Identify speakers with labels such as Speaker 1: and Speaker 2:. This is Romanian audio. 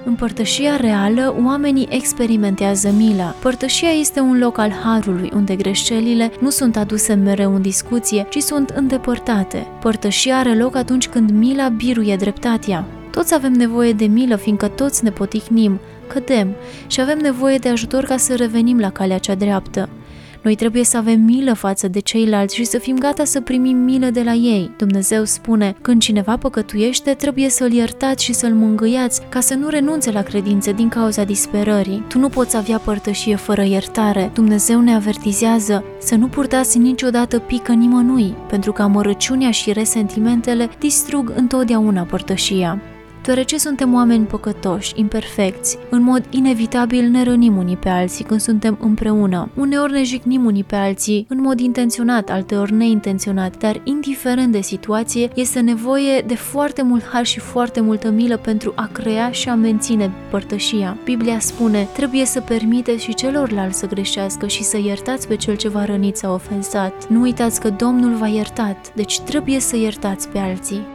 Speaker 1: În părtășia reală, oamenii experimentează mila. Părtășia este un loc al harului, unde greșelile nu sunt aduse mereu în discuție, ci sunt îndepărtate. Părtășia are loc atunci când mila biruie dreptatea. Toți avem nevoie de milă, fiindcă toți ne poticnim, cădem și avem nevoie de ajutor ca să revenim la calea cea dreaptă. Noi trebuie să avem milă față de ceilalți și să fim gata să primim milă de la ei. Dumnezeu spune, când cineva păcătuiește, trebuie să-l iertați și să-l mângâiați ca să nu renunțe la credință din cauza disperării. Tu nu poți avea părtășie fără iertare. Dumnezeu ne avertizează să nu purtați niciodată pică nimănui, pentru că amărăciunea și resentimentele distrug întotdeauna părtășia. Deoarece suntem oameni păcătoși, imperfecți, în mod inevitabil ne rănim unii pe alții când suntem împreună. Uneori ne jignim unii pe alții în mod intenționat, alteori neintenționat, dar indiferent de situație, este nevoie de foarte mult har și foarte multă milă pentru a crea și a menține părtășia. Biblia spune, trebuie să permiteți și celorlalți să greșească și să iertați pe cel ce v-a rănit sau ofensat. Nu uitați că Domnul v-a iertat, deci trebuie să iertați pe alții.